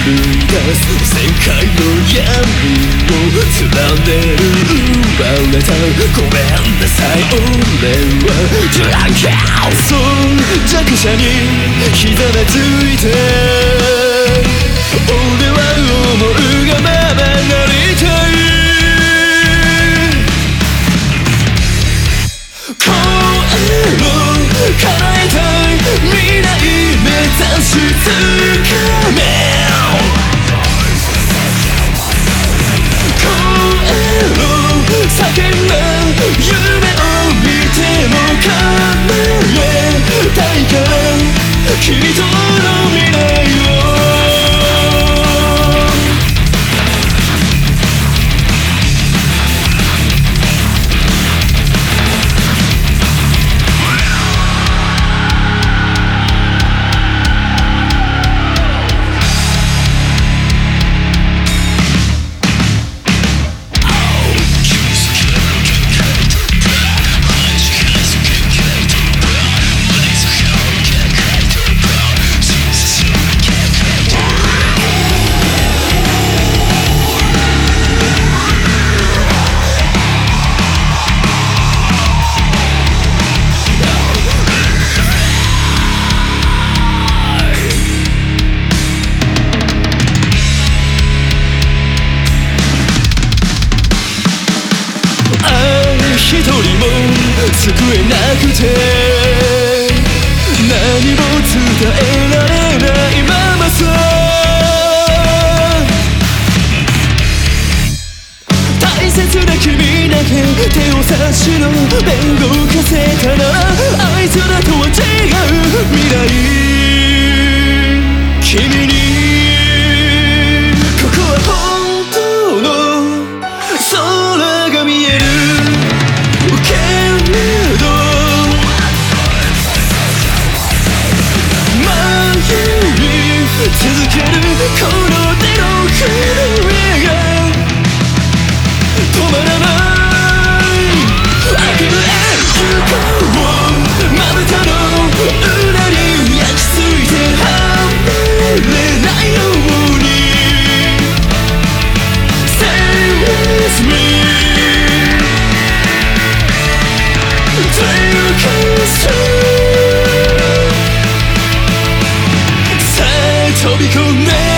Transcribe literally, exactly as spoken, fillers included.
い出す世界の闇を貫ねる奪われたごめんなさい俺はドランカーそう弱者に膝でついて俺は思うがままなりたい声を叶えたい未来目指しつかめ叫んだ夢を見ても叶えたいから君との未来を一人も救えなくて何も伝えられないままさ大切な君だけ手を差し伸べ動かせたならあいつらとは違う未来君にここは本当の空が見える続けるこの手の震えが止まらない悪夢へ行こうまぶたの裏に焼き付いて離れないように Stay with me Take us through飛び込んで